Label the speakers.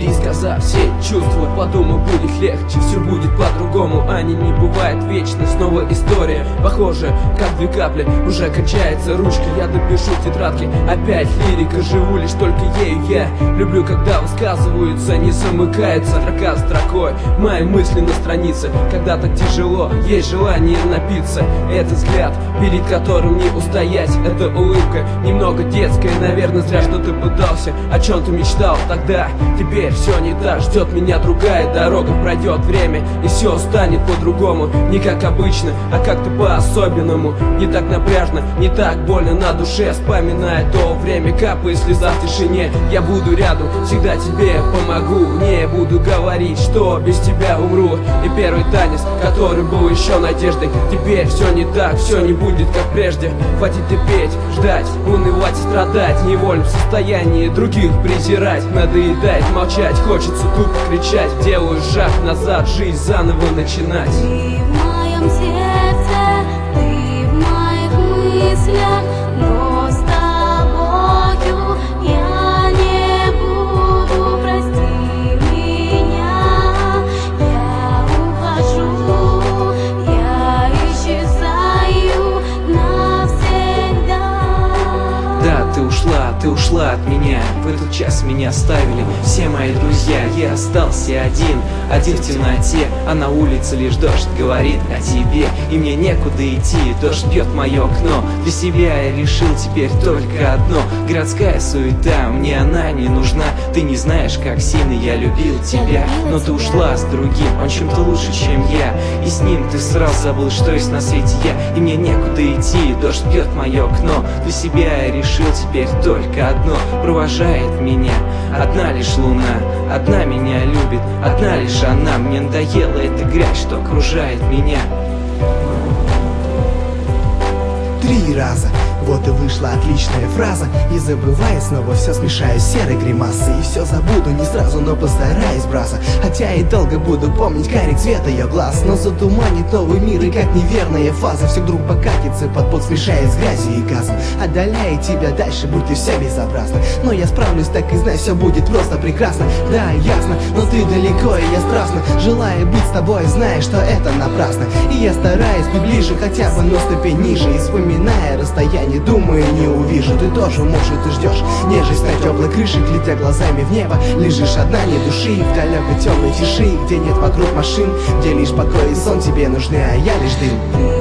Speaker 1: и сказав все чувства, подумал, будет легче, все будет по-другому. Они не бывает вечно, снова история похоже, как две капли, уже кончается ручка. Я допишу в тетрадке, опять лирика, живу лишь только ею я. Люблю, когда высказываются, не замыкается строка строкой. Мои мысли на странице, когда так тяжело, есть желание напиться. Это взгляд, перед которым не устоять, это улыбка, немного детская, наверное, зря что-то пытался, о чем ты мечтал тогда. Теперь все не так, ждет меня другая дорога, пройдет время и все станет по-другому. Не как обычно, а как-то по-особенному. Не так напряжно, не так больно на душе, вспоминая то время, капая слеза в тишине. Я буду рядом, всегда тебе помогу, не буду говорить, что без тебя умру. И первый танец, который был еще надеждой, теперь все не так, все не будет как прежде. Хватит терпеть, ждать, унывать и страдать, невольно в состоянии других презирать. Надоедает молчать, хочется тупо кричать, делаю шаг назад, жизнь заново начинать.
Speaker 2: Ты в моем сердце, ты в моих мыслях, но с тобою я не буду, прости меня. Я ухожу, я исчезаю навсегда.
Speaker 3: Да, ты ушла от меня. В этот час меня оставили все мои друзья. Я остался один в темноте, а на улице лишь дождь говорит о тебе. И мне некуда идти, дождь бьет в мое окно. Для себя я решил теперь только одно: городская суета, мне она не нужна. Ты не знаешь, как сильно я любил тебя, но ты ушла с другим, он чем-то лучше, чем я. И с ним ты сразу забыл, что есть на свете я. И мне некуда идти, дождь бьет в мое окно. Для себя я решил теперь только одно: провожает меня одна лишь луна, одна меня любит, одна лишь она. Мне надоела эта грязь, что окружает меня.
Speaker 4: 3 раза. Вот и вышла отличная фраза. Не забывай, снова все смешаю серой гримасы. И все забуду не сразу, но постараюсь, браться. Хотя и долго буду помнить карий цвет ее глаз, но затуманит новый мир, и как неверная фаза все вдруг покатится под пол, смешаясь с грязью и газом. Отдаляет тебя дальше, будь ли все безобразно. Но я справлюсь, так и знай, все будет просто прекрасно. Да, ясно, но ты далеко, и я страстно желаю быть с тобой, зная, что это напрасно. И я стараюсь быть ближе, хотя бы на ступень ниже. И вспоминая расстояние, думаю, не увижу. Ты тоже, может, и ждешь нежесть на теплой крыше, глядя глазами в небо. Лежишь одна, не души, в далекой темной тиши, где нет вокруг машин, где лишь покой и сон тебе нужны, а я лишь дым.